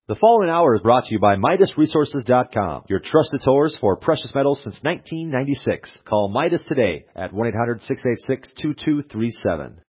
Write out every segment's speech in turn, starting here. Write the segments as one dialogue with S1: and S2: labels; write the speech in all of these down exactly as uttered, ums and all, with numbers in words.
S1: The following hour is brought to you by Midas Resources dot com, your trusted source for precious metals since nineteen ninety-six. Call Midas today at one eight hundred, six eight six, two two three seven.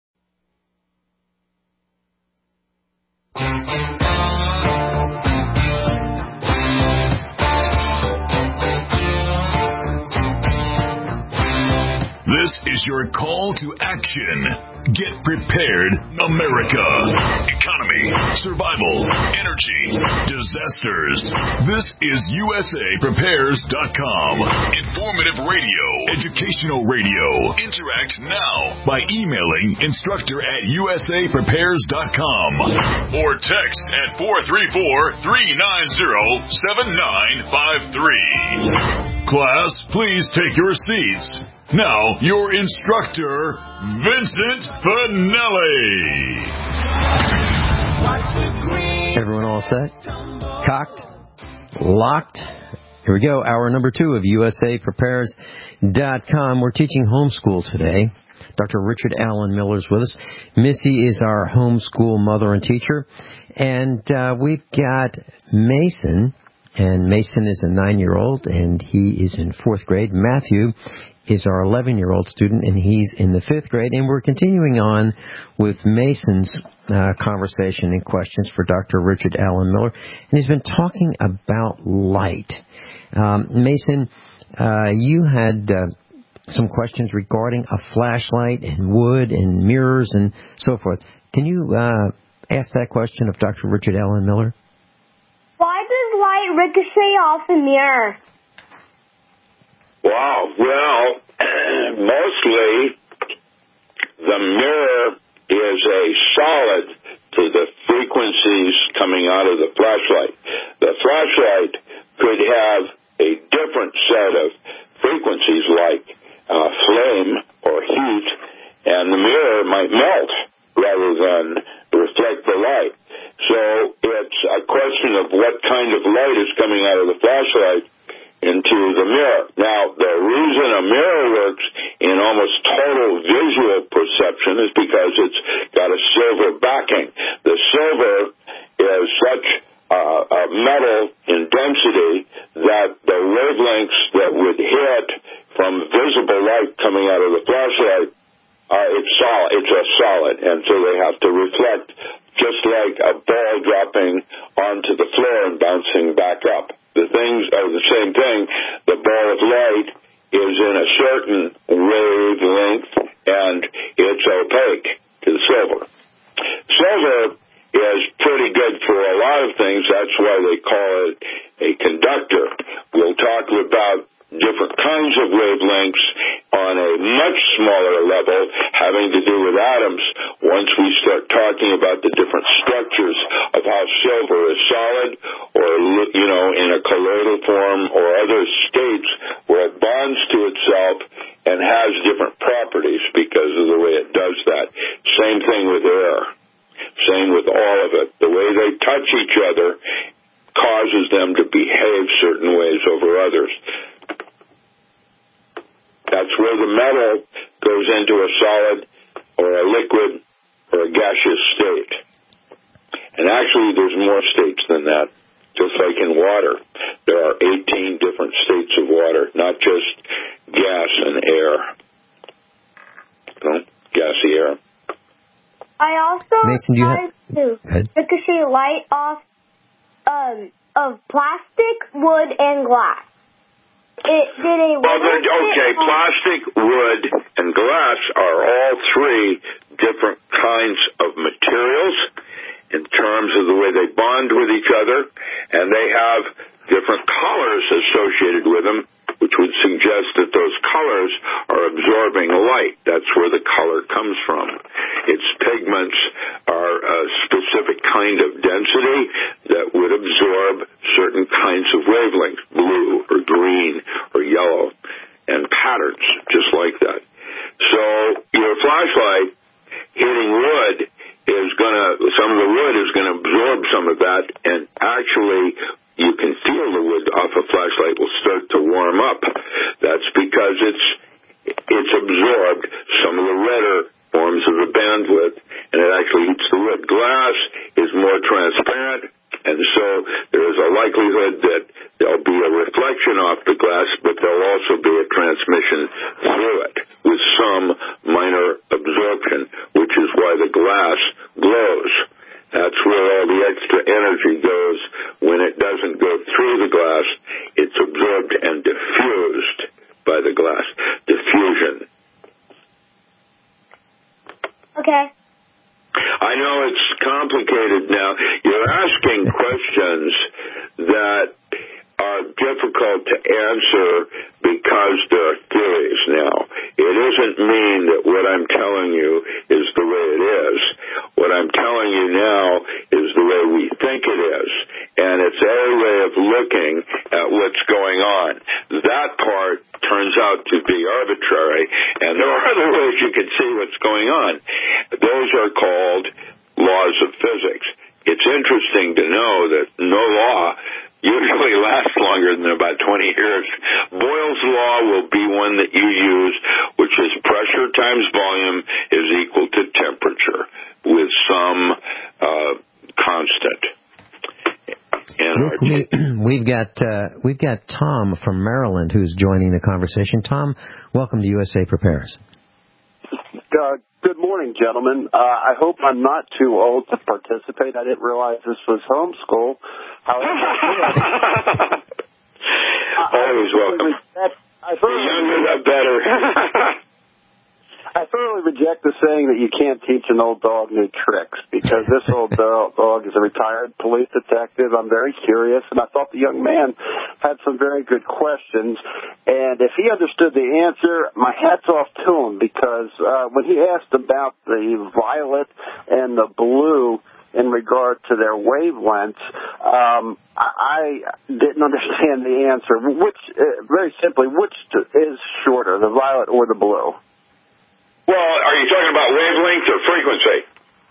S2: This is your call to action. Get prepared, America. Economy, survival, energy, disasters. This is U S A Prepares dot com. Informative radio, educational radio. Interact now by emailing instructor at U S A Prepares dot com or text at four three four, three nine zero, seven nine five three. Class, please take your seats. Now, your instructor, Vincent Finelli.
S3: Everyone all set? Cocked? Locked? Here we go. Hour number two of U S A Prepares dot com. We're teaching homeschool today. Doctor Richard Allen Miller's with us. Missy is our homeschool mother and teacher. And uh, we've got Mason. And Mason is a nine-year-old, and he is in fourth grade. Matthew is our eleven-year-old student, and he's in the fifth grade. And we're continuing on with Mason's uh, conversation and questions for Doctor Richard Allen Miller. And he's been talking about light. Um, Mason, uh, you had uh, some questions regarding a flashlight and wood and mirrors and so forth. Can you uh, ask that question of Doctor Richard Allen Miller?
S4: Why does light ricochet off a mirror?
S5: Wow. Well, mostly the mirror is a solid to the frequencies coming out of the flashlight. The flashlight could have a different set of frequencies like uh, flame or heat, and the mirror might melt rather than reflect the light. So it's a question of what kind of light is coming out of the flashlight into the mirror. Now, the reason a mirror works in almost total visual perception is because it's got a silver backing. The silver is such uh, a metal in density that the wavelengths that would hit from visible light coming out of the flashlight, uh, it's solid. It's a solid, and so they have to reflect just like a ball dropping onto the floor and bouncing back up. The things are the same thing. The ball of light is in a certain wavelength, and it's opaque to the silver. Silver is pretty good for a lot of things. That's why they call it a conductor. We'll talk about different kinds of wavelengths on a much smaller level having to do with atoms once we start talking about the different structures of how silver is solid or, you know, in a colloidal form or other states where it bonds to itself and has different properties because of the way it does that. Same thing with air. Same with all of it. The way they touch each other causes them to behave certain ways over others. That's where the metal goes into a solid or a liquid or a gaseous state. And actually, there's more states than that. Just like in water, there are eighteen different states of water, not just gas and air. No, gassy air.
S4: I also
S3: Mason, do you
S4: tried
S3: have...
S4: to ricochet light off um, of plastic, wood, and glass. It did a
S5: well, okay, plastic, wood, and glass are all three different kinds of materials in terms of the way they bond with each other, and they have different colors associated with them, which would suggest that those colors are absorbing light. That's where the color comes from. Its pigments are a specific kind of density that would absorb certain kinds of wavelengths, blue or green or yellow, and patterns just like that. So your flashlight hitting wood is going to, some of the wood is going to absorb some of that, and actually you can feel the wood off a flashlight will start to warm up. That's because it's it's absorbed some of the redder forms of the bandwidth, and it actually heats the wood. Glass is more transparent, and so there is a likelihood that there'll be a reflection off the glass, but there'll also be a transmission through it with some minor absorption, which is why the glass glows. That's where all the extra energy goes. When it doesn't go through the glass, it's absorbed and diffused by the glass. Diffusion.
S4: Okay.
S5: I know it's complicated now. You're asking questions that are difficult to answer because they're theories now. It doesn't mean that what I'm telling you is the way it is. What I'm telling you now is the way we think it is. And it's our way of looking at what's going on. That part turns out to be arbitrary, and there are other ways you can see what's going on. Those are called laws of physics. It's interesting to know that no law usually lasts longer than about twenty years. Boyle's law will be one that you use, which is pressure times volume is equal to temperature with some uh, constant.
S3: We, we've got uh, we've got Tom from Maryland who's joining the conversation. Tom, welcome to U S A Prepares.
S6: Uh, good morning, gentlemen. Uh, I hope I'm not too old to participate. I didn't realize this was homeschool. However,
S5: always welcome.
S6: I the
S5: younger, the better.
S6: I thoroughly reject the saying that you can't teach an old dog new tricks, because this old dog is a retired police detective. I'm very curious, and I thought the young man had some very good questions. And if he understood the answer, my hat's off to him, because uh, when he asked about the violet and the blue in regard to their wavelengths, um, I didn't understand the answer. Which, uh, very simply, which is shorter, the violet or the blue?
S5: Well, are you talking about wavelength or frequency?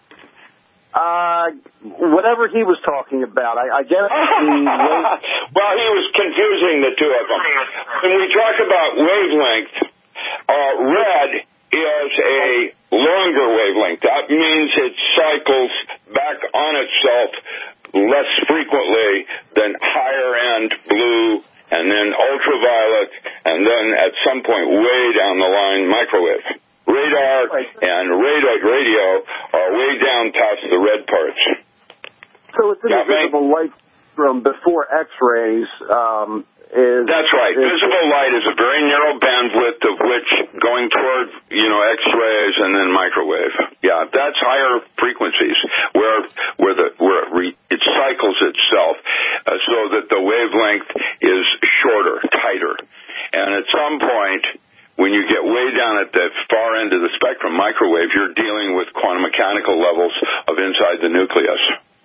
S6: Uh, whatever he was talking about. I, I guess the wave...
S5: Well, he was confusing the two of them. When we talk about wavelength, uh, red is a longer wavelength. That means it cycles back on itself less frequently than higher-end blue, and then ultraviolet, and then at some point way down the line, microwave. Radar and radio are way down past the red parts.
S6: So it's an invisible light from before X-rays. Um, is
S5: That's right.
S6: Is,
S5: Visible light is a very narrow bandwidth of which going toward, you know, X-rays and then microwave. Yeah, that's higher frequencies where where the where it, re, it cycles itself, uh, so that the wavelength is shorter, tighter, and at some point, when you get way down at the far end of the spectrum, microwave, you're dealing with quantum mechanical levels of inside the nucleus.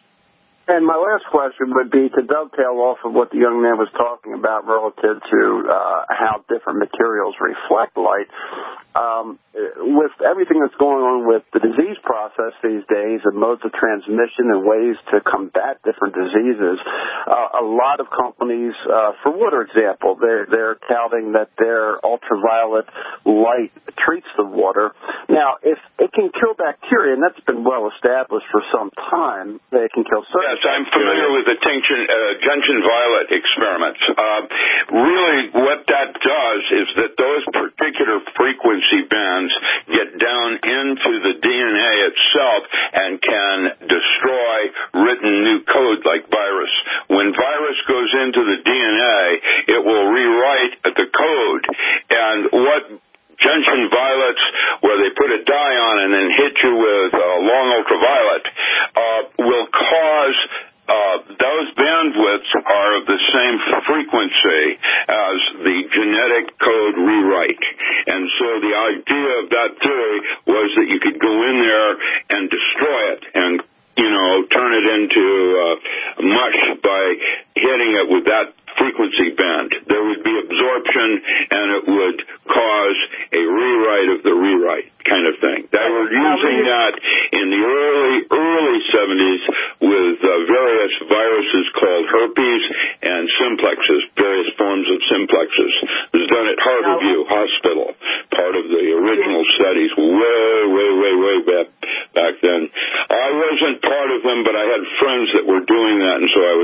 S6: And my last question would be to dovetail off of what the young man was talking about relative to uh, how different materials reflect light. Um, with everything that's going on with the disease process these days and modes of transmission and ways to combat different diseases, uh, a lot of companies, uh, for water example, they're, they're touting that their ultraviolet light treats the water. Now, if it can kill bacteria, and that's been well established for some time, that it can kill certain
S5: Yes, I'm familiar with the Junction, uh, Junction violet experiments. Uh, really, what that does is that those particular frequencies bands get down into the D N A itself and can destroy written new code like virus. When virus goes into the D N A, it will rewrite the code. And what junction violets, where they put a dye on and then hit you with uh, long ultraviolet, uh, will cause Uh, those bandwidths are of the same frequency as the genetic code rewrite. And so the idea of that theory was that you could go in there and destroy it and, you know, turn it into uh, mush by hitting it with that frequency band. There would be absorption, and it would cause a rewrite of the rewrite kind of thing. They were using that in the early, early seventies with uh, various viruses called herpes and simplexes, various forms of simplexes. It was done at Harborview Hospital, part of the original studies way, way, way, way back, back then. I wasn't part of them, but I had friends that were doing that, and so I was knowledgeable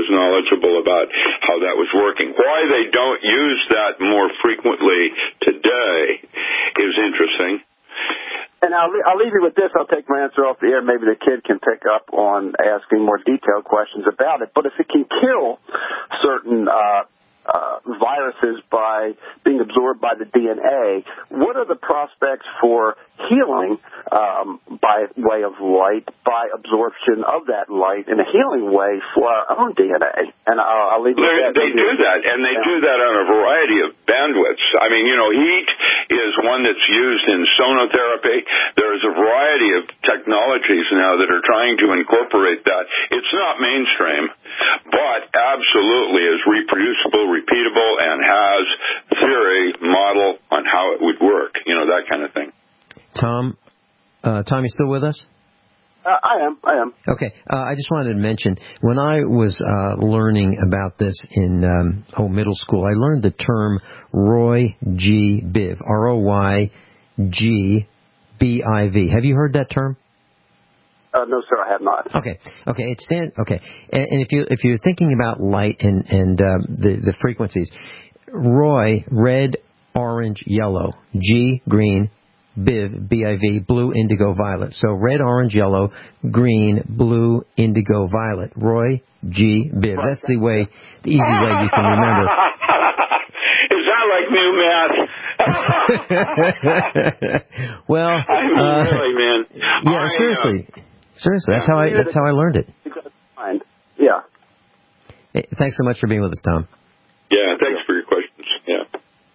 S5: principle about how that was working. Why they don't use that more frequently today is interesting.
S6: And I'll, I'll leave you with this. I'll take my answer off the air. Maybe the kid can pick up on asking more detailed questions about it. But if it can kill certain uh, uh, viruses by being absorbed by the D N A, what are the prospects for healing um, by way of light, by absorption of that light in a healing way for our own D N A? And I'll, I'll leave it at that.
S5: They do that, and they yeah. do that on a variety of bandwidths. I mean, you know, heat is one that's used in sonotherapy. There's a variety of technologies now that are trying to incorporate that. It's not mainstream, but absolutely is reproducible, repeatable, and has theory, model on how it would work, you know, that kind of thing.
S3: Tom, uh, Tom, you still with us?
S6: Uh, I am, I am.
S3: Okay, uh, I just wanted to mention, when I was uh, learning about this in um, oh, middle school, I learned the term Roy G. Biv, R O Y G B I V. Have you heard that term?
S6: Uh, no, sir, I have not.
S3: Okay, okay, it stand, okay, and, and if you if you're thinking about light and and um, the the frequencies, Roy, red, orange, yellow, G, green, Biv, B I V, blue, indigo, violet. So red, orange, yellow, green, blue, indigo, violet. Roy G. Biv. That's the way, the easy way you can remember.
S5: Is that like new math?
S3: Well,
S5: I mean,
S3: uh,
S5: really, man.
S3: Yeah,
S5: I,
S3: seriously,
S5: uh,
S3: seriously. That's how I that's how I learned it.
S6: Yeah.
S3: Hey, thanks so much for being with us, Tom.
S5: Yeah, thanks for your questions. Yeah.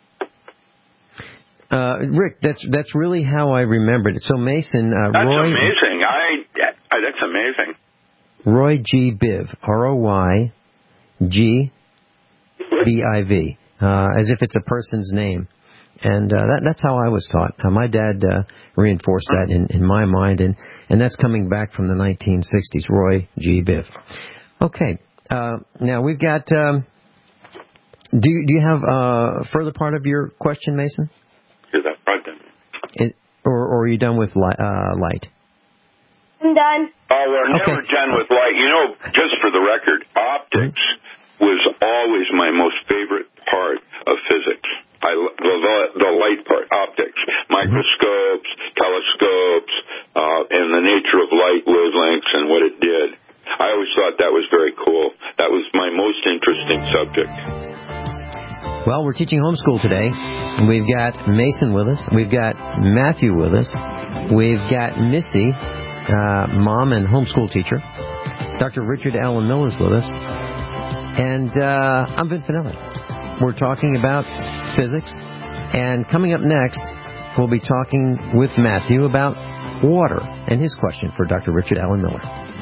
S3: Uh, Rick, that's that's really how I remembered it. So Mason, uh,
S5: that's
S3: Roy,
S5: amazing. I, I that's amazing.
S3: Roy G. Biv, R O Y G B I V, uh, as if it's a person's name, and uh, that, that's how I was taught. Uh, my dad uh, reinforced that in, in my mind, and, and that's coming back from the nineteen sixties. Roy G. Biv. Okay, uh, now we've got. Um, do you, do you have a further part of your question, Mason?
S5: Is that right then?
S3: It, or, or are you done with li- uh, light?
S4: I'm done.
S5: Oh, we're
S3: Okay.
S5: never done with light. You know, just for the record, optics mm-hmm. was always my most favorite part of physics. I, the, the, the light part, optics, microscopes, mm-hmm. telescopes, uh, and the nature of light, wavelengths, and what it did. I always thought that was very cool. That was my most interesting subject.
S3: Well, we're teaching homeschool today. We've got Mason with us. We've got Matthew with us. We've got Missy, uh, mom and homeschool teacher. Doctor Richard Allen Miller's with us. And uh, I'm Vin Finelli. We're talking about physics. And coming up next, we'll be talking with Matthew about water and his question for Doctor Richard Allen Miller.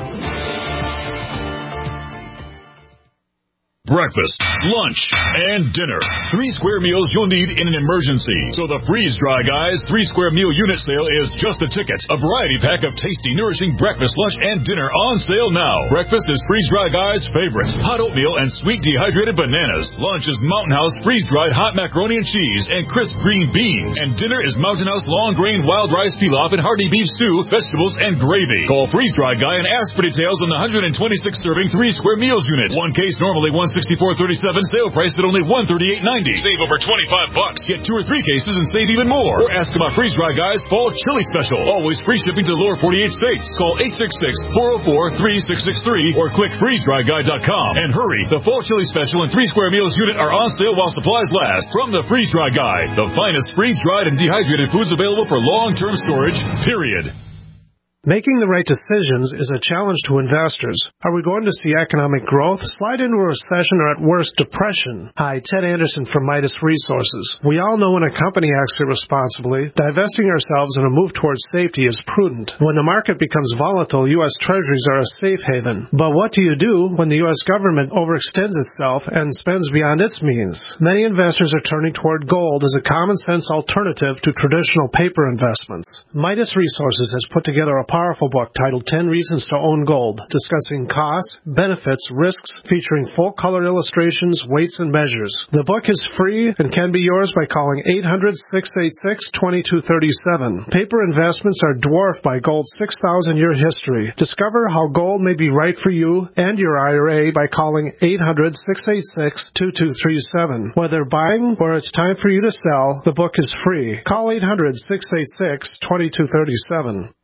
S2: Breakfast, lunch, and dinner. Three square meals you'll need in an emergency. So the Freeze Dry Guys three square meal unit sale is just a ticket. A variety pack of tasty, nourishing breakfast, lunch, and dinner on sale now. Breakfast is Freeze Dry Guys' favorite. Hot oatmeal and sweet dehydrated bananas. Lunch is Mountain House freeze-dried hot macaroni and cheese and crisp green beans. And dinner is Mountain House long-grain wild rice pilaf and hearty beef stew, vegetables, and gravy. Call Freeze Dry Guy and ask for details on the one hundred twenty-six serving three square meals unit. One case normally one sixty-four thirty-seven, sale price at only one thirty-eight ninety. Save over twenty-five bucks. Get two or three cases and save even more. Or ask about Freeze Dry Guys Fall Chili Special. Always free shipping to the lower forty-eight states. Call eight six six, four oh four, three six six three or click freeze dry guy dot com. And hurry, the Fall Chili Special and three square meals unit are on sale while supplies last. From the Freeze Dry Guy, the finest freeze-dried and dehydrated foods available for long-term storage, period.
S7: Making the right decisions is a challenge to investors. Are we going to see economic growth, slide into a recession, or at worst, depression? Hi, Ted Anderson from Midas Resources. We all know when a company acts irresponsibly, divesting ourselves in a move towards safety is prudent. When the market becomes volatile, U S Treasuries are a safe haven. But what do you do when the U S government overextends itself and spends beyond its means? Many investors are turning toward gold as a common-sense alternative to traditional paper investments. Midas Resources has put together a powerful book titled ten Reasons to Own Gold, discussing costs, benefits, risks, featuring full-color illustrations, weights, and measures. The book is free and can be yours by calling eight hundred, six eight six, two two three seven. Paper investments are dwarfed by gold's six thousand year history. Discover how gold may be right for you and your I R A by calling eight hundred, six eight six, two two three seven. Whether buying or it's time for you to sell, the book is free. Call eight hundred, six eight six, two two three seven.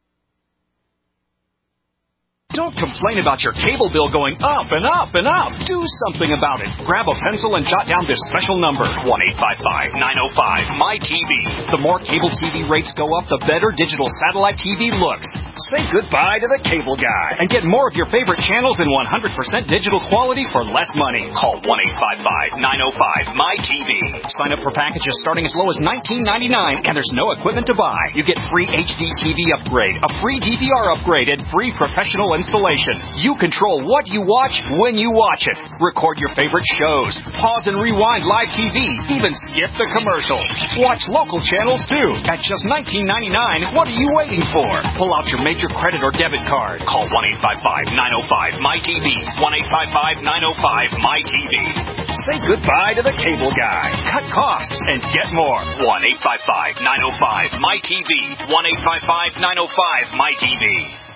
S8: Don't complain about your cable bill going up and up and up. Do something about it. Grab a pencil and jot down this special number, one eight five five, nine oh five, M Y T V. The more cable T V rates go up, the better digital satellite T V looks. Say goodbye to the cable guy and get more of your favorite channels in one hundred percent digital quality for less money. Call one eight five five, nine oh five, M Y T V. Sign up for packages starting as low as nineteen ninety-nine, and there's no equipment to buy. You get free H D T V upgrade, a free D V R upgrade, and free professional installation. You control what you watch when you watch it. Record your favorite shows. Pause and rewind live T V. Even skip the commercials. Watch local channels too. At just nineteen ninety-nine, what are you waiting for? Pull out your major credit or debit card. Call one eight five five, nine oh five, M Y T V. one eight five five, nine oh five, M Y T V. Say goodbye to the cable guy. Cut costs and get more. one eight five five, nine oh five, M Y T V. one eight five five, nine oh five, M Y T V.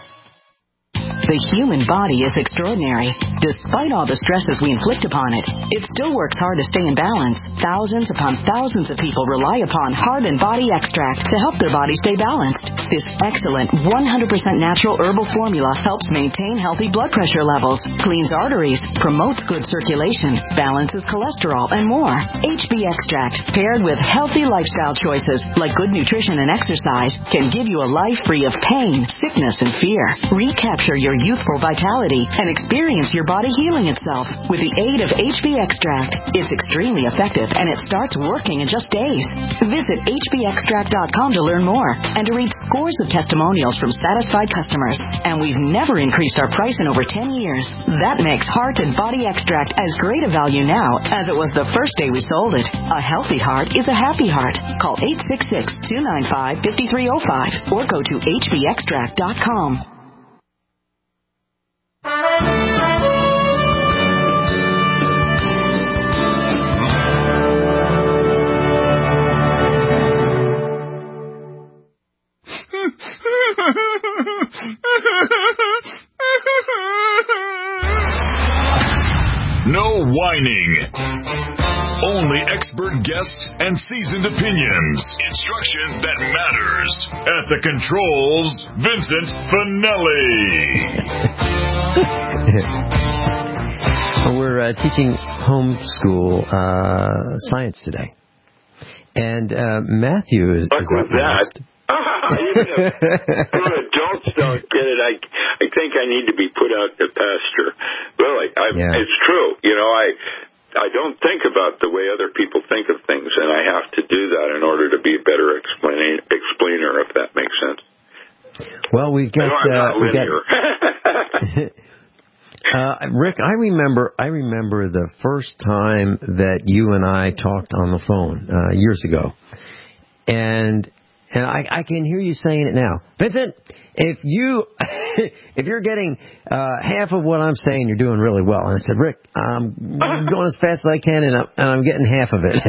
S9: The human body is extraordinary. Despite all the stresses we inflict upon it, it still works hard to stay in balance. Thousands upon thousands of people rely upon Heart and Body Extract to help their body stay balanced. This excellent one hundred percent natural herbal formula helps maintain healthy blood pressure levels, cleans arteries, promotes good circulation, balances cholesterol, and more. H B Extract, paired with healthy lifestyle choices like good nutrition and exercise, can give you a life free of pain, sickness, and fear. Recapture your youthful vitality and experience your body healing itself with the aid of H B Extract. It's extremely effective and it starts working in just days. Visit H B extract dot com to learn more and to read scores of testimonials from satisfied customers. And we've never increased our price in over ten years. That makes Heart and Body Extract as great a value now as it was the first day we sold it. A healthy heart is a happy heart. Call eight six six, two nine five, five three zero five or go to H B extract dot com.
S2: No whining. Only expert guests and seasoned opinions. Instruction that matters. At the controls, Vincent Finelli.
S3: We're uh, teaching homeschool uh, science today. And uh, Matthew is, is up next.
S5: Even if adults don't get it, I, I think I need to be put out to pasture. Really, I, yeah. It's true. You know, I I don't think about the way other people think of things, and I have to do that in order to be a better explain, explainer, if that makes sense.
S3: Well, we've got...
S5: Uh, we got
S3: uh, Rick, I remember I remember the first time that you and I talked on the phone uh, years ago. And... And I, I can hear you saying it now. Vincent, if, you, if you're getting uh, half of what I'm saying, you're doing really well. And I said, Rick, I'm going as fast as I can, and I'm, and I'm getting half of it.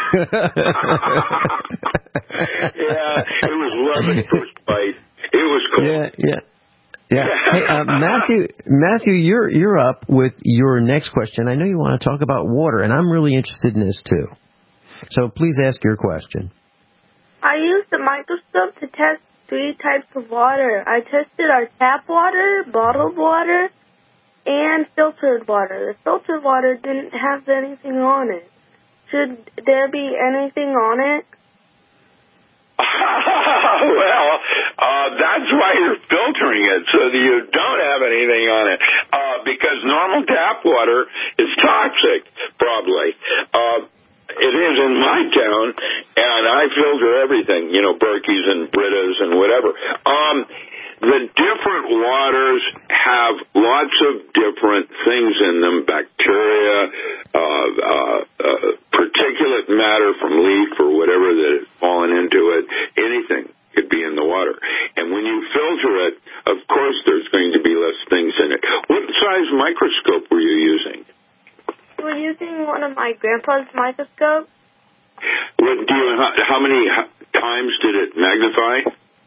S5: Yeah, it was love at first bite. It was cool.
S3: Yeah, yeah. Yeah. Hey, uh, Matthew, Matthew, you're, you're up with your next question. I know you want to talk about water, and I'm really interested in this, too. So please ask your question.
S4: I used the microscope to test three types of water. I tested our tap water, bottled water, and filtered water. The filtered water didn't have anything on it. Should there be anything on it?
S5: Well, uh, that's why you're filtering it, so that you don't have anything on it. Uh, because normal tap water is toxic, probably. Uh, It is in my town, and I filter everything, you know, Berkey's and Britta's and whatever. Um, the different waters have lots of different things in them, bacteria, uh, uh, uh, particulate matter from leaf or whatever that has fallen into it, anything could be in the water. And when you filter it,
S4: using one of my grandpa's microscopes.
S5: What do you? How, how many times did it magnify?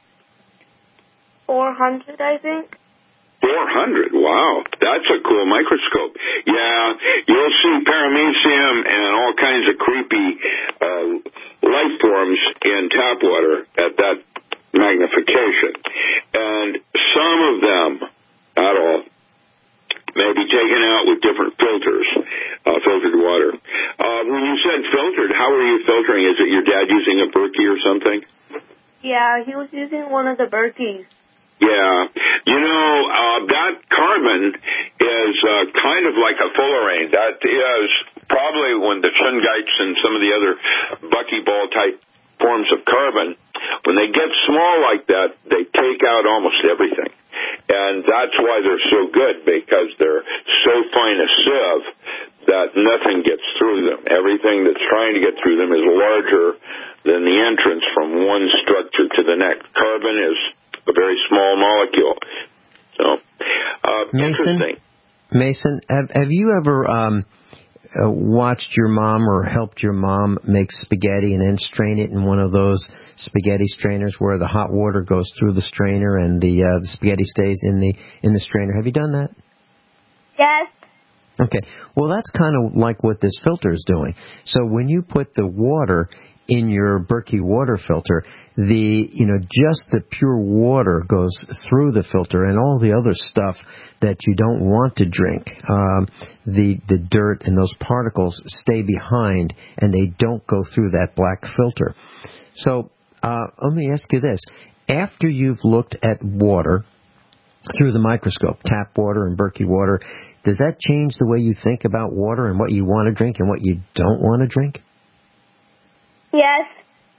S4: Four hundred, I think.
S5: Four hundred. Wow, that's a cool microscope. Yeah, you'll see paramecium and all kinds of creepy uh, life forms in tap water at that magnification, and some of them, not all, may be taken out with different filters, uh, filtered water. Uh, when you said filtered, how are you filtering? Is it your dad using a Berkey or something?
S4: Yeah, he was using one of the Berkeys.
S5: Yeah. You know, uh, that carbon is uh, kind of like a fullerene. That is probably when the shungites and some of the other buckyball-type forms of carbon, when they get small like that, they take out almost everything. And that's why they're so good, because they're so fine a sieve that nothing gets through them. Everything that's trying to get through them is larger than the entrance from one structure to the next. Carbon is a very small molecule. So, uh,
S3: Mason,
S5: interesting.
S3: Mason, have, have you ever um, uh, watched your mom or helped your mom make spaghetti and then strain it in one of those spaghetti strainers where the hot water goes through the strainer and the, uh, the spaghetti stays in the in the strainer? Have you done that?
S4: Yes.
S3: Okay. Well, that's kind of like what this filter is doing. So when you put the water in your Berkey water filter, the, you know, just the pure water goes through the filter, and all the other stuff that you don't want to drink, um, the, the dirt and those particles stay behind, and they don't go through that black filter. So, uh, let me ask you this. After you've looked at water through the microscope, tap water and Berkey water, does that change the way you think about water and what you want to drink and what you don't want to drink?
S4: Yes.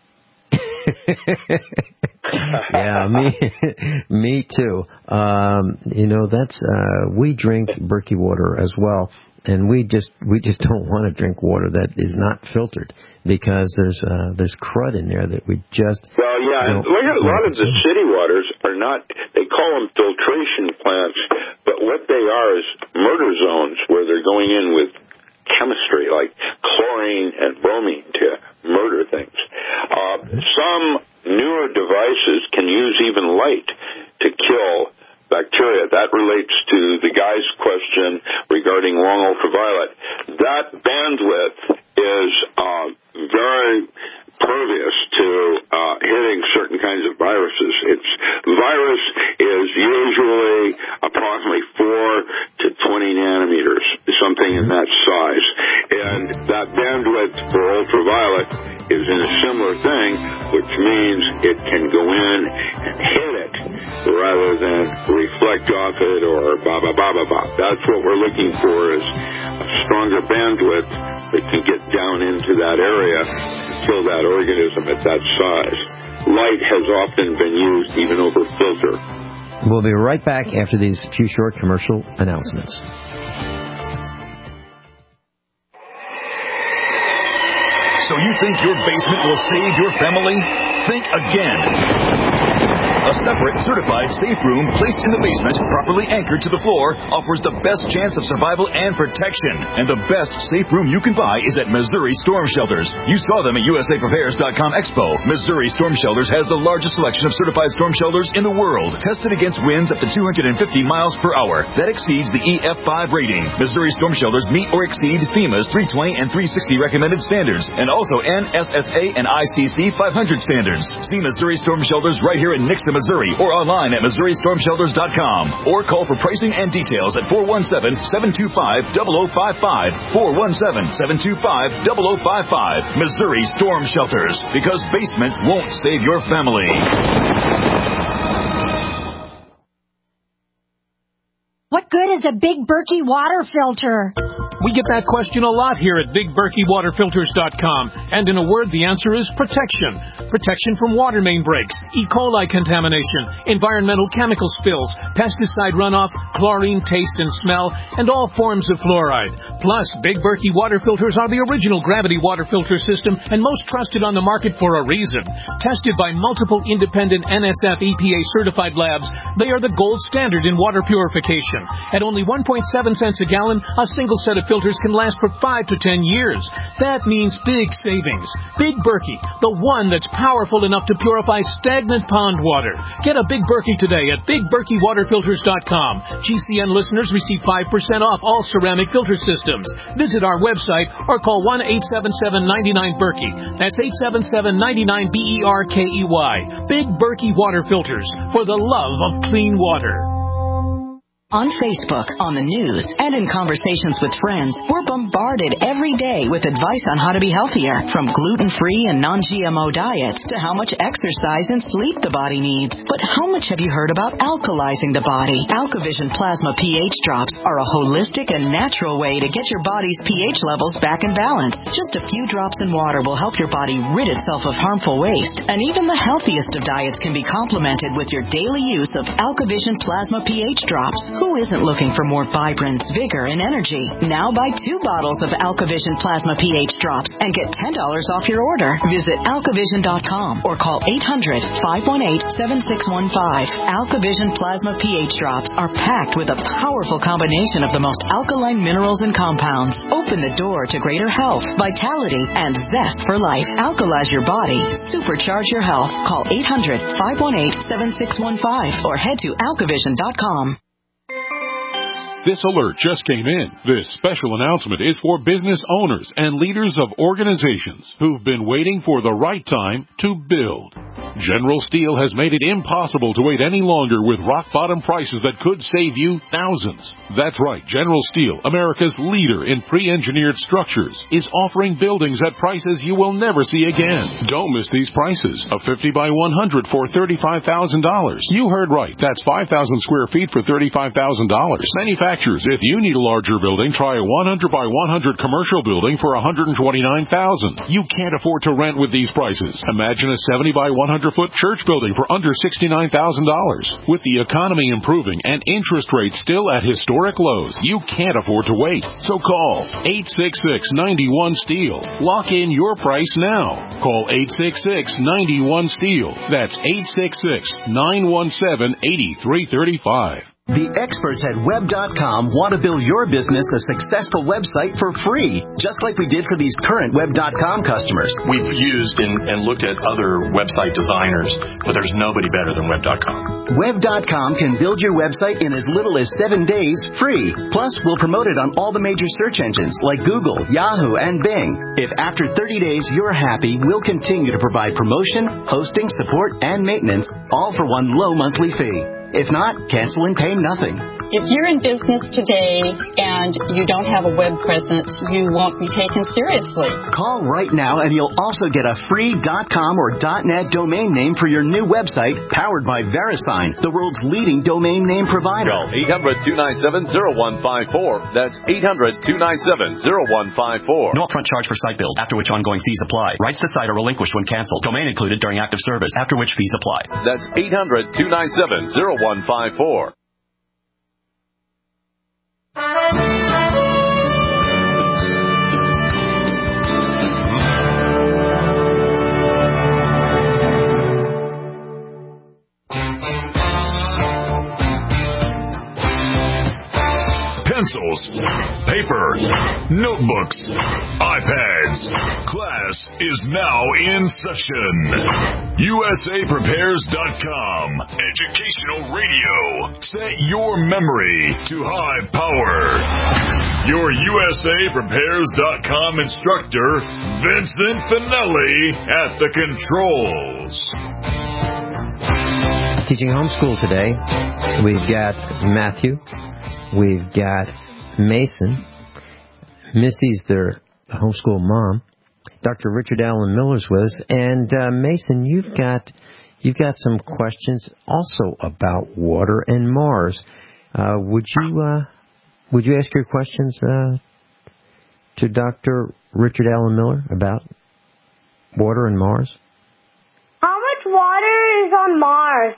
S3: Yeah, me, me too. Um, you know, that's uh, we drink Berkey water as well, and we just we just don't want to drink water that is not filtered because there's uh, there's crud in there that we just
S5: well, yeah.
S3: Don't
S5: Look at a lot of the city waters are not. They call them filtration plants, but what they are is murder zones where they're going in with chemistry like chlorine and bromine to murder things. Uh, some newer devices can use even light to kill bacteria. That relates to the guy's question regarding long ultraviolet. That bandwidth is uh, very pervious to uh, hitting certain kinds of viruses. Its virus is usually approximately four to twenty nanometers, something in that size. And that bandwidth for ultraviolet is in a similar thing, which means it can go in and hit it rather than reflect off it or ba ba ba ba ba. That's what we're looking for, is a stronger bandwidth that can get down into that area and kill that organism at that size. Light has often been used even over filter.
S3: We'll be right back after these few short commercial announcements.
S2: So you think your basement will save your family? Think again. A separate, certified safe room placed in the basement, properly anchored to the floor, offers the best chance of survival and protection. And the best safe room you can buy is at Missouri Storm Shelters. You saw them at U S A Prepares dot com Expo. Missouri Storm Shelters has the largest selection of certified storm shelters in the world, tested against winds up to two hundred fifty miles per hour. That exceeds the E F five rating. Missouri Storm Shelters meet or exceed FEMA's three twenty and three sixty recommended standards, and also N S S A and I C C five hundred standards. See Missouri Storm Shelters right here in Nixon, Missouri, or online at Missouri Storm Shelters dot com, or call for pricing and details at four one seven, seven two five, zero zero five five, four one seven, seven two five, zero zero five five. Missouri Storm Shelters, because basements won't save your family.
S10: What good is a big Berkey water filter?
S11: We get that question a lot here at Big Berkey Water Filters dot com. And in a word, the answer is protection. Protection from water main breaks, E. coli contamination, environmental chemical spills, pesticide runoff, chlorine taste and smell, and all forms of fluoride. Plus, Big Berkey water filters are the original gravity water filter system and most trusted on the market for a reason. Tested by multiple independent N S F E P A certified labs, they are the gold standard in water purification. At only one point seven cents a gallon, a single set of filters can last for five to ten years. That means big savings. Big Berkey, the one that's powerful enough to purify stagnant pond water. Get a Big Berkey today at big berkey water filters dot com. G C N listeners receive five percent off all ceramic filter systems. Visit our website or call one eight seven seven, nine nine, Berkey. That's eight seven seven, nine nine, B E R K E Y. Big Berkey Water Filters, for the love of clean water.
S9: On Facebook, on the news, and in conversations with friends, we're bombarded every day with advice on how to be healthier, from gluten-free and non-G M O diets to how much exercise and sleep the body needs. But how much have you heard about alkalizing the body? AlkaVision Plasma pH drops are a holistic and natural way to get your body's pH levels back in balance. Just a few drops in water will help your body rid itself of harmful waste. And even the healthiest of diets can be complemented with your daily use of AlkaVision Plasma pH drops. Who isn't looking for more vibrance, vigor, and energy? Now buy two bottles of AlkaVision Plasma pH drops and get ten dollars off your order. Visit alkavision dot com or call eight hundred, five one eight, seven six one five. AlkaVision Plasma pH drops are packed with a powerful combination of the most alkaline minerals and compounds. Open the door to greater health, vitality, and zest for life. Alkalize your body. Supercharge your health. Call eight hundred, five one eight, seven six one five or head to alkavision dot com.
S12: This alert just came in. This special announcement is for business owners and leaders of organizations who've been waiting for the right time to build. General Steel has made it impossible to wait any longer with rock-bottom prices that could save you thousands. That's right. General Steel, America's leader in pre-engineered structures, is offering buildings at prices you will never see again. Don't miss these prices. A fifty by one hundred for thirty-five thousand dollars. You heard right. That's five thousand square feet for thirty-five thousand dollars. Manufacturers, if you need a larger building, try a one hundred by one hundred commercial building for one hundred twenty-nine thousand dollars. You can't afford to rent with these prices. Imagine a seventy by one hundred foot church building for under sixty-nine thousand dollars. With the economy improving and interest rates still at historic lows, you can't afford to wait. So call eight six six, nine one, STEEL. Lock in your price now. Call eight six six, nine one, STEEL. That's eight six six, nine one seven, eight three three five.
S13: The experts at web dot com want to build your business a successful website for free, just like we did for these current web dot com customers.
S14: We've used and, and looked at other website designers, but there's nobody better than web dot com.
S13: web dot com can build your website in as little as seven days free. Plus, we'll promote it on all the major search engines like Google, Yahoo, and Bing. If after thirty days you're happy, we'll continue to provide promotion, hosting, support, and maintenance, all for one low monthly fee. If not, cancel and pay nothing.
S15: If you're in business today and you don't have a web presence, you won't be taken seriously.
S13: Call right now and you'll also get a free .com or .net domain name for your new website powered by VeriSign, the world's leading domain name provider.
S16: Call eight hundred, two nine seven, zero one five four. That's eight hundred, two nine seven, zero one five four.
S17: No upfront charge for site build, after which ongoing fees apply. Rights to site are relinquished when canceled. Domain included during active service, after which fees apply.
S16: That's eight hundred, two nine seven, zero one five four.
S2: Pencils, paper, notebooks, iPads. Class is now in session. U S A Prepares dot com. Educational radio. Set your memory to high power. Your U S A Prepares dot com instructor, Vincent Finelli, at the controls.
S3: Teaching homeschool today, we've got Matthew. We've got Mason. Missy's their homeschool mom. Doctor Richard Allen Miller's with us, and uh, Mason, you've got you've got some questions also about water and Mars. Uh, would you uh, would you ask your questions uh, to Doctor Richard Allen Miller about water and Mars?
S4: How much water is on Mars?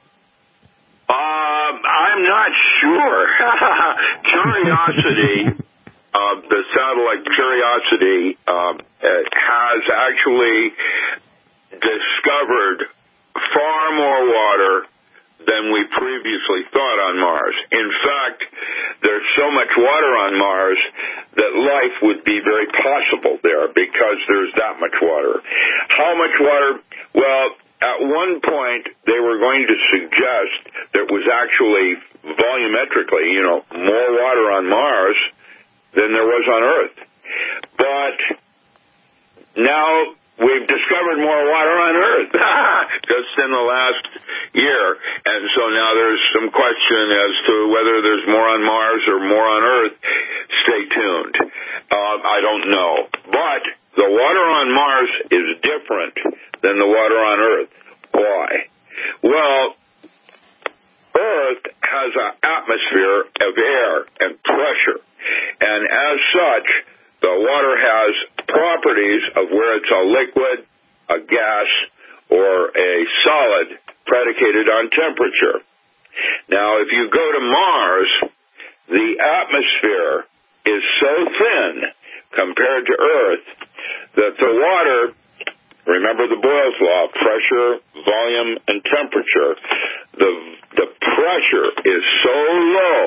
S5: Um, I'm not sure. Curiosity, uh, the satellite Curiosity, uh, has actually discovered far more water than we previously thought on Mars. In fact, there's so much water on Mars that life would be very possible there because there's that much water. How much water? Well, at one point, they were going to suggest there was actually, volumetrically, you know, more water on Mars than there was on Earth. But now we've discovered more water on Earth just in the last year. And so now there's some question as to whether there's more on Mars or more on Earth. Stay tuned. Uh, I don't know. But the water on Mars is different than the water on Earth. Why? Well, Earth has an atmosphere of air and pressure. And as such, the water has properties of where it's a liquid, a gas, or a solid predicated on temperature. Now, if you go to Mars, the atmosphere is so thin compared to Earth that the water, remember the Boyle's law, pressure, volume, and temperature, the, the pressure is so low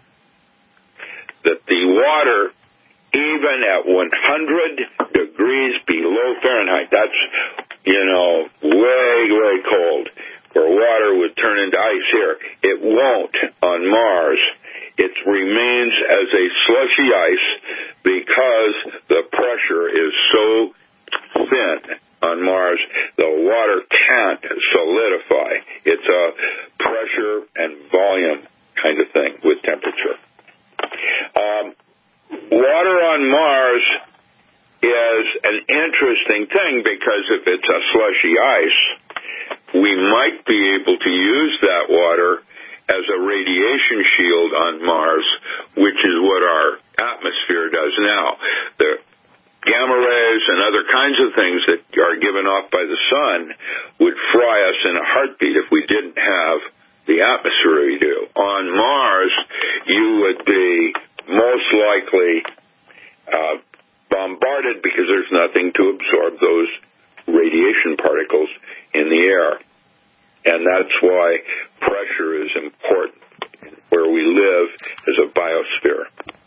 S5: that the water, even at one hundred degrees below Fahrenheit, that's, you know, way, way cold, where water would turn into ice here. It won't on Mars. It remains as a slushy ice because the pressure is so thin on Mars, the water can't solidify. It's a pressure and volume kind of thing with temperature. Um, water on Mars is an interesting thing because if it's a slushy ice, we might be able to use that water as a radiation shield on Mars, which is what our atmosphere does now. The gamma rays and other kinds of things that are given off by the sun would fry us in a heartbeat if we didn't have the atmosphere we do. On Mars, you would be most likely uh, bombarded because there's nothing to absorb those radiation particles in the air. And that's why pressure is important where we live as a biosphere.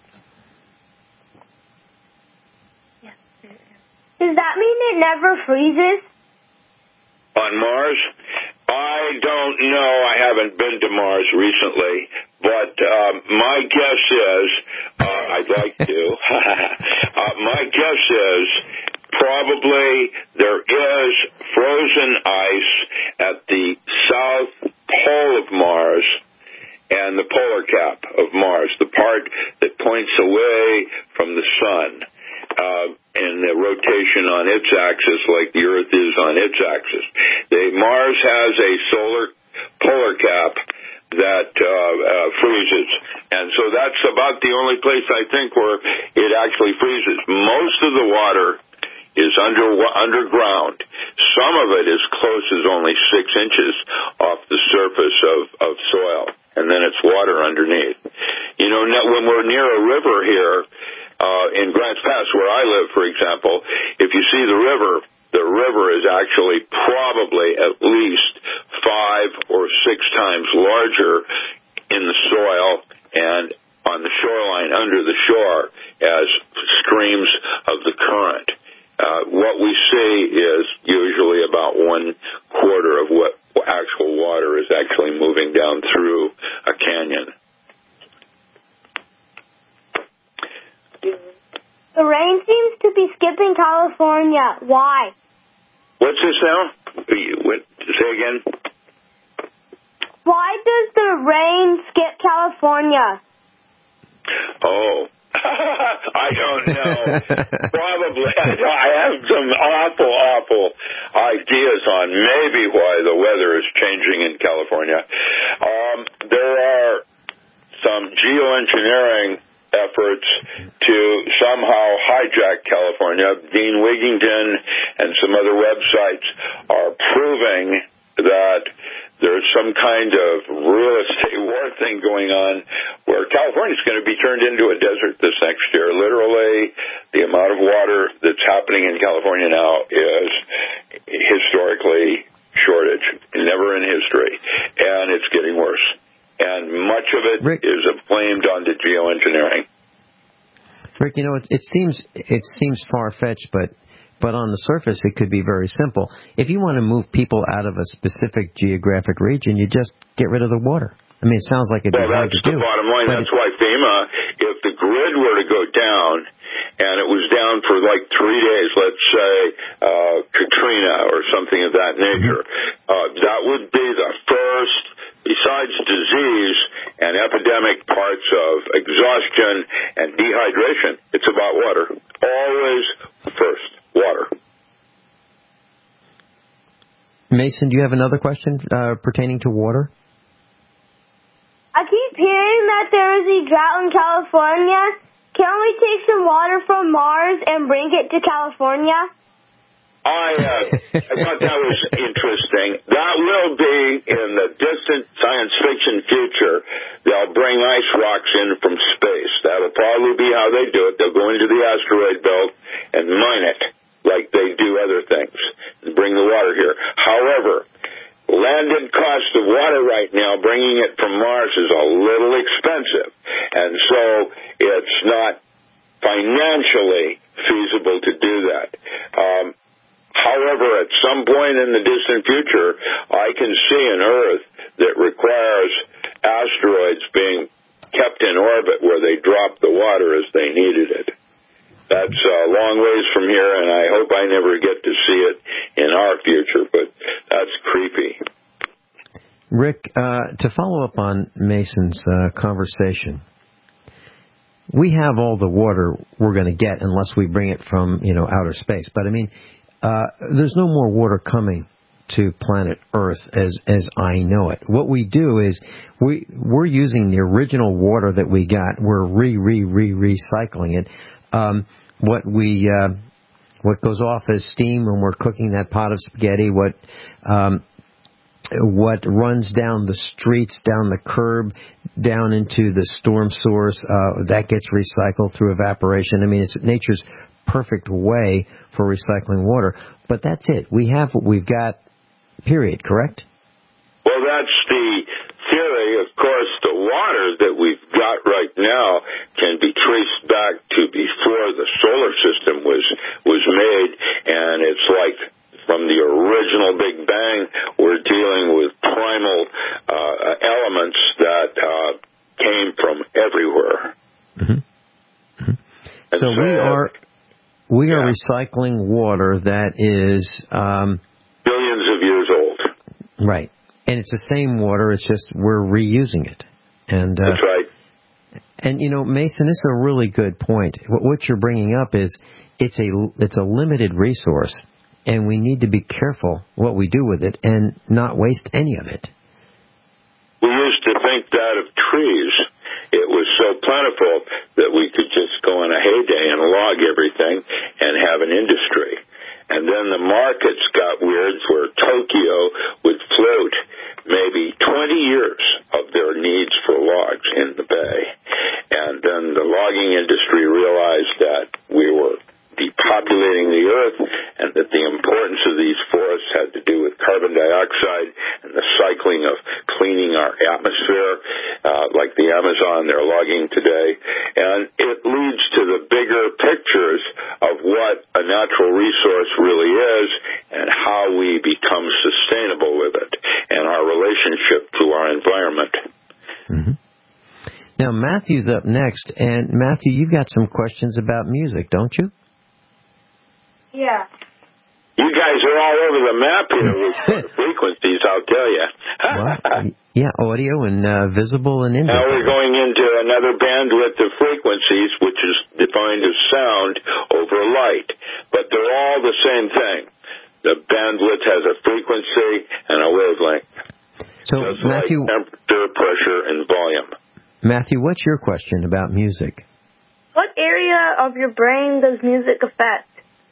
S4: Does that mean it never freezes?
S5: On Mars? I don't know. I haven't been to Mars recently, but uh, my guess is, uh, I'd like to, uh, my guess is probably there is frozen ice at the south pole of Mars and the polar cap of Mars, the part that points away from the sun. Uh, and the rotation on its axis like the Earth is on its axis. The, Mars has a solar polar cap that uh, uh, freezes. And so that's about the only place I think where it actually freezes. Most of the water is under underground. Some of it is close as only six inches off the surface of, of soil, and then it's water underneath. You know, when we're near a river here, Uh, in Grants Pass, where I live, for example, if you see the river, the river is actually probably at least five or six times larger in the soil and on the shoreline under the shore as streams of the current. Uh, what we see is usually about one quarter of what actual water is actually moving down through a canyon.
S4: The rain seems to be skipping California. Why?
S5: What's this now? What, say again?
S4: Why does the rain skip California?
S5: Oh, I don't know. Probably. I have some awful, awful ideas on maybe why the weather is changing in California. Um, there are some geoengineering efforts to somehow hijack California. Dean Wigington and some other websites are proving that there's some kind of real estate war thing going on where California is going to be turned into a desert this next year. Literally, the amount of water that's happening in California now is historically shortage, never in history, and it's getting worse. And much of it Rick, is blamed on the geoengineering.
S3: Rick, you know, it, it seems it seems far-fetched, but but on the surface it could be very simple. If you want to move people out of a specific geographic region, you just get rid of the water. I mean, it sounds like it'd
S5: well,
S3: be hard to do.
S5: Well, that's the bottom line. That's
S3: it,
S5: why FEMA, if the grid were to go down, and it was down for like three days, let's say uh, Katrina or something of that nature, mm-hmm. uh, that would be the first, besides disease and epidemic parts of exhaustion and dehydration, it's about water. Always first, water.
S3: Mason, do you have another question uh, pertaining to water?
S4: I keep hearing that there is a drought in California. Can we take some water from Mars and bring it to California?
S5: I, uh, I thought that was interesting. That will be in the distant science fiction future. They'll bring ice rocks in from space. That'll probably be how they do it. They'll go into the asteroid belt and mine it like they do other things and bring the water here. However, landed cost of water right now, bringing it from Mars, is a little expensive. And so it's not financially feasible to do that. Um, however, at some point in the distant future, I can see an Earth that requires asteroids being kept in orbit where they drop the water as they needed it. That's a long ways from here, and I hope I never get to see it in our future, but that's creepy.
S3: Rick, uh, to follow up on Mason's uh, conversation, we have all the water we're going to get unless we bring it from, you know, outer space. But, I mean, uh, there's no more water coming to planet Earth as as I know it. What we do is we, we're using the original water that we got. We're re, re, re, recycling it. Um, what we uh, what goes off as steam when we're cooking that pot of spaghetti, what um, what runs down the streets, down the curb, down into the storm sewers, uh, that gets recycled through evaporation. I mean, it's nature's perfect way for recycling water. But that's it. We have what we've got, period, correct?
S5: Well, that's the theory. Of course, the water that we've got right now can be traced back to before the solar system was was made, and it's like from the original Big Bang, we're dealing with primal uh, elements that uh, came from everywhere.
S3: Mm-hmm. Mm-hmm. So, so we are we yeah. are recycling water that is um,
S5: billions of years old.
S3: Right. And it's the same water, it's just we're reusing it. And, uh,
S5: That's right.
S3: And, you know, Mason, this is a really good point. What, what you're bringing up is it's a, it's a limited resource, and we need to be careful what we do with it and not waste any of it.
S5: We used to think that of trees. It was so plentiful that we could just go in a heyday and log everything and have an industry. And then the markets got weird where Tokyo would float maybe twenty years of their needs for logs in the bay. And then the logging industry realized that we were depopulating the earth and that the importance of these forests had to do with carbon dioxide and the cycling of cleaning our atmosphere, uh, like the Amazon they're logging today. And it leads to the bigger pictures of what a natural resource really is and how we become sustainable with it and our relationship to our environment.
S3: Mm-hmm. Now, Matthew's up next. And, Matthew, you've got some questions about music, don't you?
S4: Yeah.
S5: You guys are all over the map here with frequencies, I'll tell you.
S3: Well, yeah, audio and uh, visible and invisible.
S5: Now we're going into another bandwidth of frequencies, which is defined as sound over light. But they're all the same thing. The bandwidth has a frequency and a wavelength.
S3: So,
S5: Just
S3: Matthew,
S5: like temperature, pressure, and volume.
S3: Matthew, what's your question about music?
S4: What area of your brain does music affect?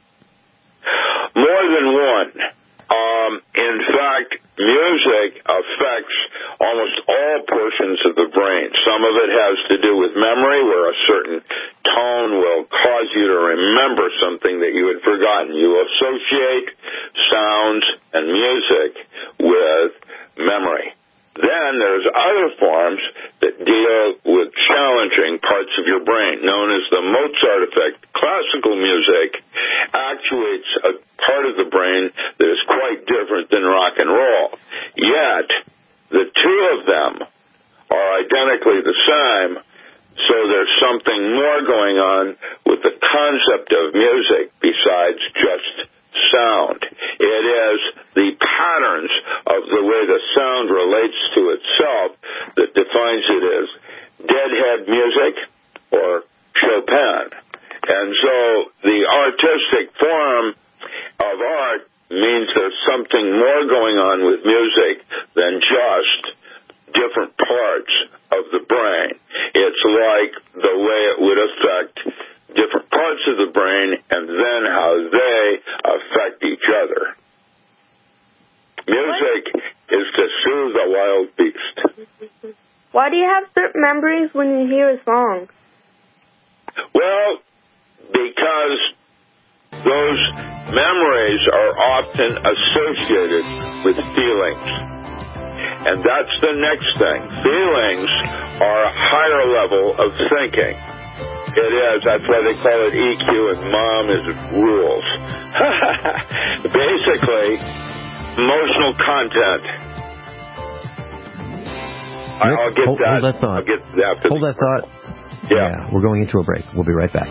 S5: More than one. Um, in fact, music affects almost all portions of the brain. Some of it has to do with memory, where a certain tone will cause you to remember something that you had forgotten. You associate sounds and music with memory. Then there's other forms that deal with challenging parts of your brain, known as the Mozart music actuates a part of the brain that is quite different than rock and roll. Yet, the two of them are identically the same, so there's something more going on with the concept of music besides just sound. It is the patterns of the way the sound relates to itself that defines it as deadhead music or Chopin. And so the artistic form of art means there's something more going on with music than just different parts of the brain. It's like the way it would affect different parts of the brain and then how they affect each other. Music is to soothe a wild beast.
S4: Why do you have certain memories when you hear a song?
S5: Well, because those memories are often associated with feelings. And that's the next thing. Feelings are a higher level of thinking. It is. That's why they call it E Q, and Mom is rules. Basically, emotional content.
S3: Yep.
S5: I'll get
S3: hold,
S5: that.
S3: Hold that thought.
S5: I'll get that after
S3: hold that thought.
S5: Yeah.
S3: yeah. We're going into a break. We'll be right back.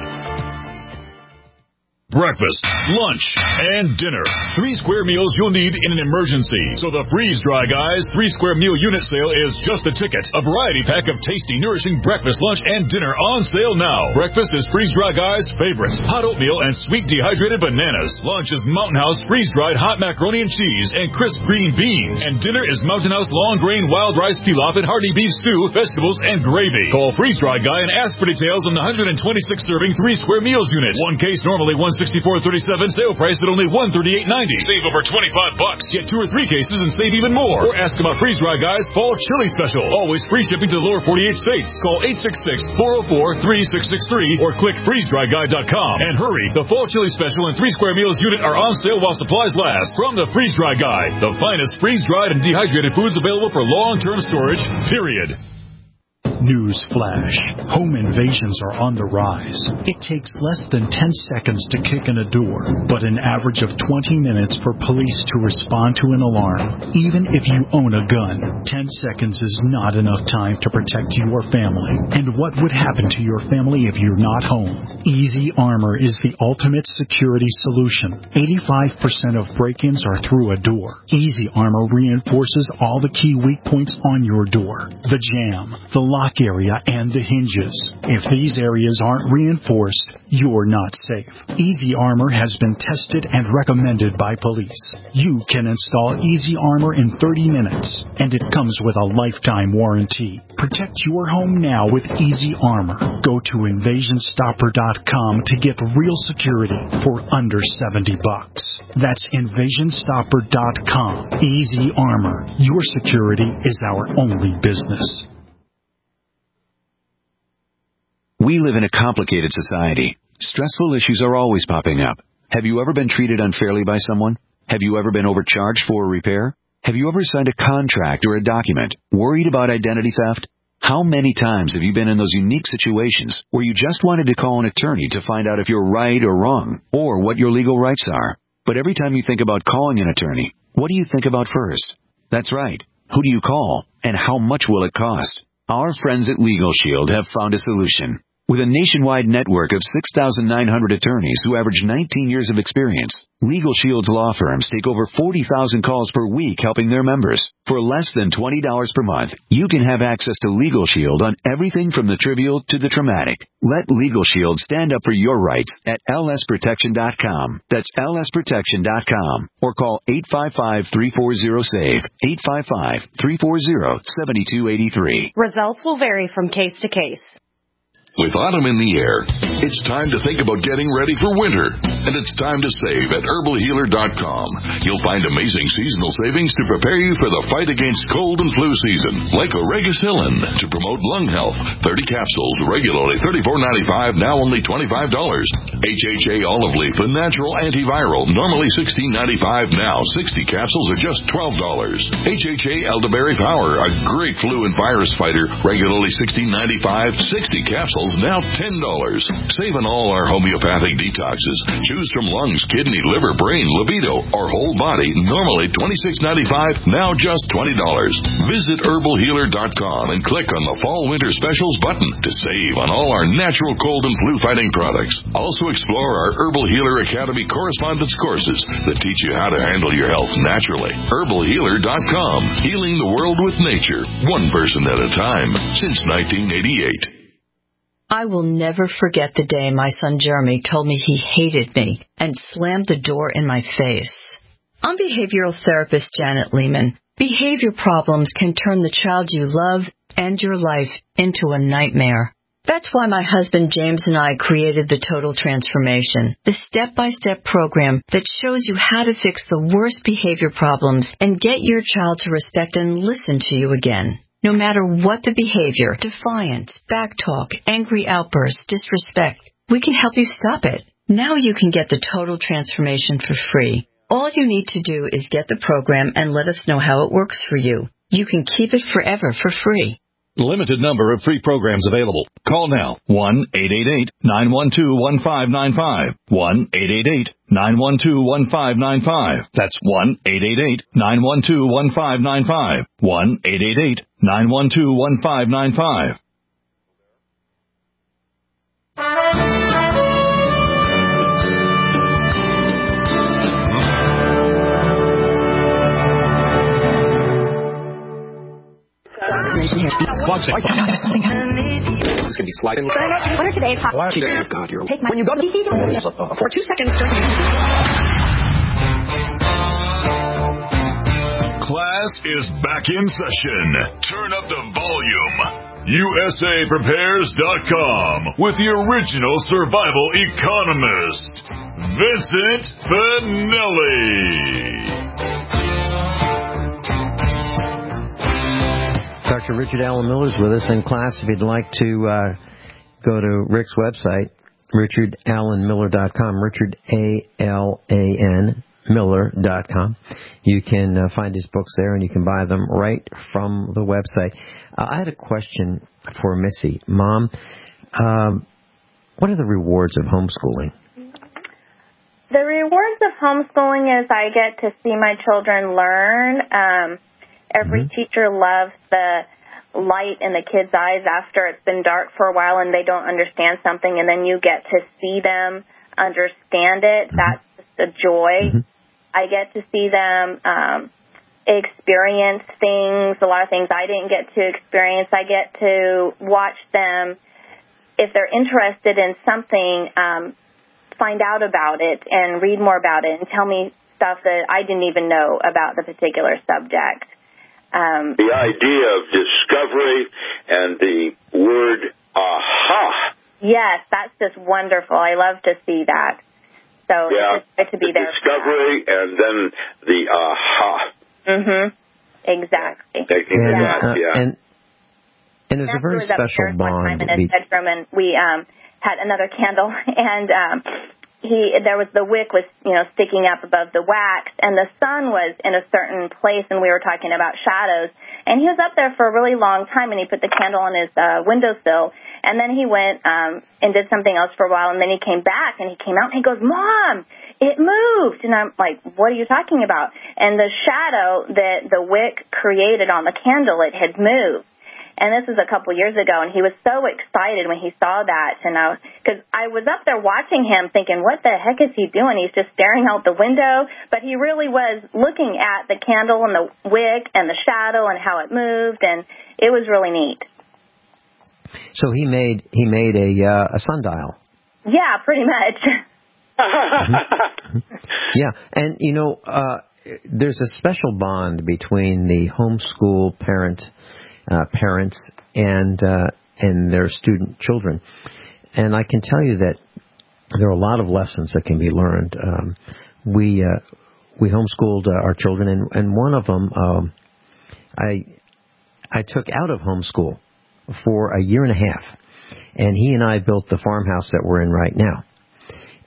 S2: Breakfast, lunch, and dinner. Three square meals you'll need in an emergency. So the Freeze Dry Guys three square meal unit sale is just a ticket. A variety pack of tasty, nourishing breakfast, lunch, and dinner on sale now. Breakfast is Freeze Dry Guys' favorite. Hot oatmeal and sweet dehydrated bananas. Lunch is Mountain House freeze-dried hot macaroni and cheese and crisp green beans. And dinner is Mountain House long grain wild rice pilaf and hearty beef stew, vegetables, and gravy. Call Freeze Dry Guy and ask for details on the one hundred twenty-six serving three square meals unit. One case normally one sixty-four thirty-seven, sale price at only one thirty-eight ninety. Save over twenty-five bucks. Get two or three cases and save even more. Or ask about Freeze Dry Guys Fall Chili Special. Always free shipping to the lower forty-eight states. Call eight six six, four oh four, three six six three or click freeze dry guy dot com. And hurry, the Fall Chili Special and three square meals unit are on sale while supplies last. From the Freeze Dry Guy, the finest freeze-dried and dehydrated foods available for long-term storage, period.
S18: News flash. Home invasions are on the rise. It takes less than ten seconds to kick in a door, but an average of twenty minutes for police to respond to an alarm. Even if you own a gun, ten seconds is not enough time to protect your family. And what would happen to your family if you're not home? Easy Armor is the ultimate security solution. eighty-five percent of break-ins are through a door. Easy Armor reinforces all the key weak points on your door. The jamb, the lock area, and the hinges. If these areas aren't reinforced, you're not safe. Easy Armor has been tested and recommended by police. You can install Easy Armor in thirty minutes, and it comes with a lifetime warranty. Protect your home now with Easy Armor. Go to invasion stopper dot com to get real security for under seventy bucks. That's invasion stopper dot com. Easy Armor. Your security is our only business.
S19: We live in a complicated society. Stressful issues are always popping up. Have you ever been treated unfairly by someone? Have you ever been overcharged for a repair? Have you ever signed a contract or a document worried about identity theft? How many times have you been in those unique situations where you just wanted to call an attorney to find out if you're right or wrong, or what your legal rights are? But every time you think about calling an attorney, what do you think about first? That's right. Who do you call, and how much will it cost? Our friends at Legal Shield have found a solution. With a nationwide network of six thousand nine hundred attorneys who average nineteen years of experience, Legal Shield's law firms take over forty thousand calls per week helping their members. For less than twenty dollars per month, you can have access to Legal Shield on everything from the trivial to the traumatic. Let Legal Shield stand up for your rights at L S protection dot com. That's L S protection dot com. Or call eight five five, three four zero, SAVE, eight five five, three four zero, seven two eight three.
S20: Results will vary from case to case.
S2: With autumn in the air, it's time to think about getting ready for winter. And it's time to save at herbal healer dot com. You'll find amazing seasonal savings to prepare you for the fight against cold and flu season. Like Oregacillin to promote lung health. thirty capsules, regularly thirty-four ninety-five, now only twenty-five dollars. H H A Olive Leaf, a natural antiviral, normally sixteen ninety-five, now sixty capsules are just twelve dollars. H H A Elderberry Power, a great flu and virus fighter, regularly sixteen ninety-five, sixty capsules, now ten dollars. Save on all our homeopathic detoxes. Choose from lungs, kidney, liver, brain, libido, or whole body, normally twenty-six ninety-five, now just twenty dollars. Visit herbal healer dot com and click on the Fall Winter Specials button to save on all our natural cold and flu fighting products. Also explore our Herbal Healer Academy correspondence courses that teach you how to handle your health naturally. herbal healer dot com, healing the world with nature, one person at a time, since nineteen eighty-eight.
S21: I will never forget the day my son Jeremy told me he hated me and slammed the door in my face. I'm behavioral therapist Janet Lehman. Behavior problems can turn the child you love and your life into a nightmare. That's why my husband James and I created the Total Transformation, the step-by-step program that shows you how to fix the worst behavior problems and get your child to respect and listen to you again. No matter what the behavior, defiance, backtalk, angry outbursts, disrespect, we can help you stop it. Now you can get the Total Transformation for free. All you need to do is get the program and let us know how it works for you. You can keep it forever for free.
S22: Limited number of free programs available. Call now. one eight eight eight, nine one two, one five nine five. one eight eight eight, nine one two, one five nine five. That's one eight eight eight, nine one two, one five nine five. one eight eight eight, nine one two, one five nine five.
S23: It's going to be sliding.
S24: What are today's hot?
S23: Oh, God, you're...
S24: Take my... When you go to the... For two seconds, don't you...
S2: Class is back in session. Turn up the volume. U S A Prepares dot com with the original survival economist, Vincent Finelli.
S3: Doctor Richard Alan Miller is with us in class. If you'd like to uh, go to Rick's website, richard allen miller dot com, Richard A L A N Miller dot com. You can uh, find his books there, and you can buy them right from the website. Uh, I had a question for Missy. Mom, um, what are the rewards of homeschooling?
S4: The rewards of homeschooling is I get to see my children learn. Um, every mm-hmm. teacher loves the light in the kids' eyes after it's been dark for a while and they don't understand something, and then you get to see them understand it. Mm-hmm. That's just a joy. Mm-hmm. I get to see them um, experience things, a lot of things I didn't get to experience. I get to watch them, if they're interested in something, um, find out about it and read more about it and tell me stuff that I didn't even know about the particular subject. Um,
S5: the idea of discovery and the word aha.
S4: Yes, that's just wonderful. I love to see that. So
S5: yeah,
S4: it's good to be
S5: the
S4: there.
S5: Discovery and then the aha.
S4: Mhm. Exactly.
S5: Taking
S3: and,
S5: that,
S3: uh,
S5: yeah.
S3: And, and there's a very special bond.
S4: In his bedroom, and we um, had another candle, and um, he there was the wick was you know sticking up above the wax, and the sun was in a certain place, and we were talking about shadows, and he was up there for a really long time, and he put the candle on his uh, windowsill, and then he went um, and did something else for a while, and then he came back, and he came out, and he goes, "Mom, it moved," and I'm like, "What are you talking about?" And the shadow that the wick created on the candle, it had moved. And this was a couple years ago, and he was so excited when he saw that. And I, because I was up there watching him thinking, what the heck is he doing? He's just staring out the window. But he really was looking at the candle and the wick and the shadow and how it moved, and it was really neat.
S3: So he made he made a, uh, a sundial.
S4: Yeah, pretty much.
S3: Mm-hmm. Yeah, and, you know, uh, there's a special bond between the homeschool parent Uh, parents and uh, and their student children, and I can tell you that there are a lot of lessons that can be learned. Um, we uh, we homeschooled uh, our children, and, and one of them um, I I took out of homeschool for a year and a half, and he and I built the farmhouse that we're in right now.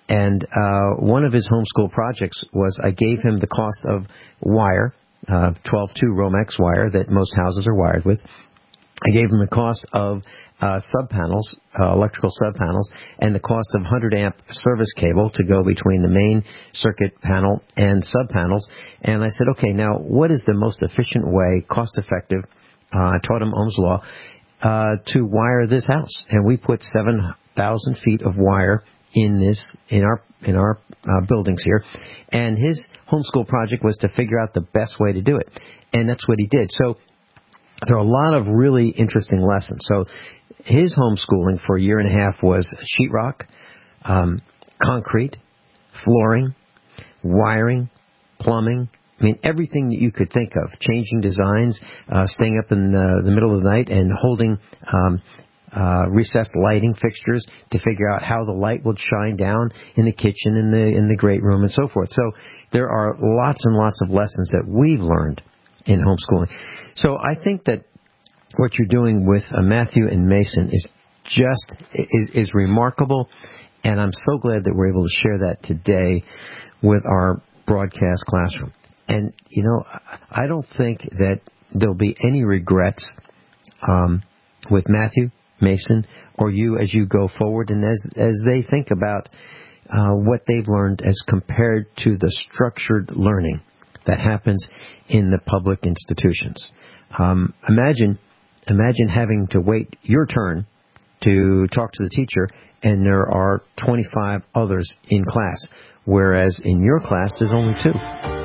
S3: And uh, one of his homeschool projects was I gave him the cost of wire, uh, twelve two Romex wire that most houses are wired with. I gave him the cost of uh, sub-panels, uh, electrical sub-panels, and the cost of one hundred amp service cable to go between the main circuit panel and sub-panels. And I said, okay, now what is the most efficient way, cost-effective, uh, I taught him Ohm's Law, uh, to wire this house. And we put seven thousand feet of wire in this, in our, in our uh, buildings here. And his homeschool project was to figure out the best way to do it. And that's what he did. So there are a lot of really interesting lessons. So his homeschooling for a year and a half was sheetrock, um, concrete, flooring, wiring, plumbing. I mean, everything that you could think of, changing designs, uh, staying up in the, the middle of the night and holding um, uh, recessed lighting fixtures to figure out how the light would shine down in the kitchen, in the in the great room, and so forth. So there are lots and lots of lessons that we've learned in homeschooling. So I think that what you're doing with uh, Matthew and Mason is just is, is remarkable, and I'm so glad that we're able to share that today with our broadcast classroom. And, you know, I don't think that there'll be any regrets um, with Matthew, Mason, or you as you go forward and as, as they think about uh, what they've learned as compared to the structured learning that happens in the public institutions. Um, imagine, imagine having to wait your turn to talk to the teacher, and there are twenty-five others in class, whereas in your class there's only two.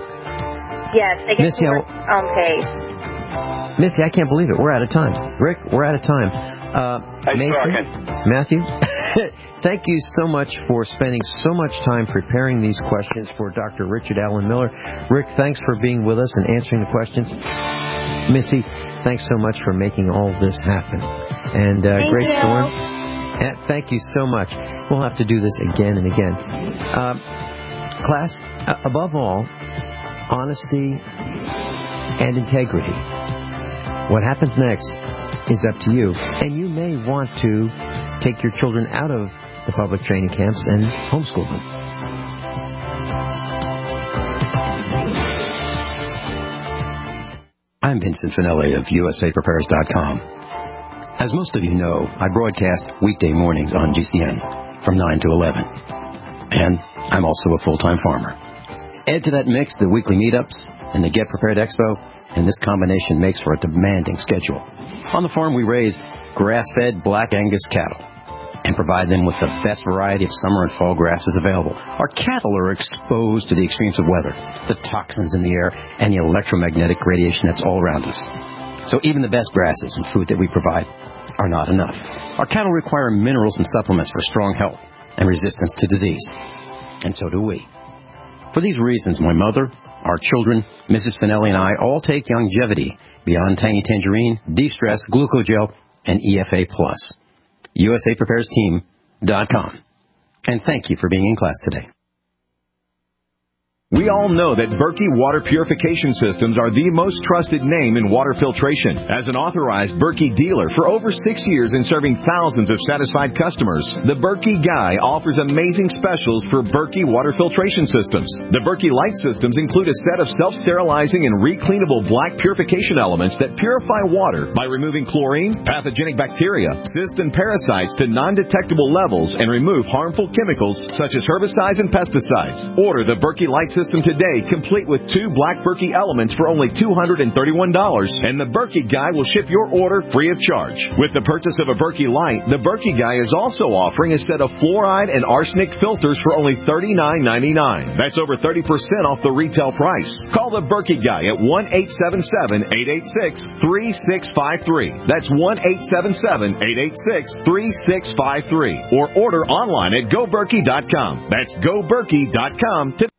S4: Yes, they get
S3: Missy,
S4: to work on pace.
S3: Missy, I can't believe it. We're out of time. Rick, we're out of time. Uh, Mason, Matthew, thank you so much for spending so much time preparing these questions for Doctor Richard Allen Miller. Rick, thanks for being with us and answering the questions. Missy, thanks so much for making all this happen. And uh,
S4: thank
S3: Grace
S4: you.
S3: Thorne, uh, thank you so much. We'll have to do this again and again. Uh, class, uh, above all, honesty and integrity. What happens next is up to you. And you may want to take your children out of the public training camps and homeschool them. I'm Vincent Finelli of U S A Prepares dot com. As most of you know, I broadcast weekday mornings on G C N from nine to eleven. And I'm also a full-time farmer. Add to that mix the weekly meetups and the Get Prepared Expo, and this combination makes for a demanding schedule. On the farm, we raise grass-fed Black Angus cattle and provide them with the best variety of summer and fall grasses available. Our cattle are exposed to the extremes of weather, the toxins in the air, and the electromagnetic radiation that's all around us. So even the best grasses and food that we provide are not enough. Our cattle require minerals and supplements for strong health and resistance to disease. And so do we. For these reasons, my mother, our children, Missus Finelli, and I all take Longevity, Beyond Tangy Tangerine, De-Stress, Glucogel, and E F A Plus. U S A Prepares Team dot com. And thank you for being in class today.
S1: We all know that Berkey Water Purification Systems are the most trusted name in water filtration. As an authorized Berkey dealer for over six years and serving thousands of satisfied customers, the Berkey Guy offers amazing specials for Berkey Water Filtration Systems. The Berkey Light Systems include a set of self-sterilizing and recleanable black purification elements that purify water by removing chlorine, pathogenic bacteria, cysts, and parasites to non-detectable levels and remove harmful chemicals such as herbicides and pesticides. Order the Berkey Light Systems System today, complete with two black Berkey elements for only two hundred thirty-one dollars, and the Berkey Guy will ship your order free of charge. With the purchase of a Berkey Light, the Berkey Guy is also offering a set of fluoride and arsenic filters for only thirty-nine ninety-nine. That's over thirty percent off the retail price. Call the Berkey Guy at one eight seven seven, eight eight six, three six five three. That's one eight seven seven, eight eight six, three six five three. Or order online at go berkey dot com. That's go berkey dot com today.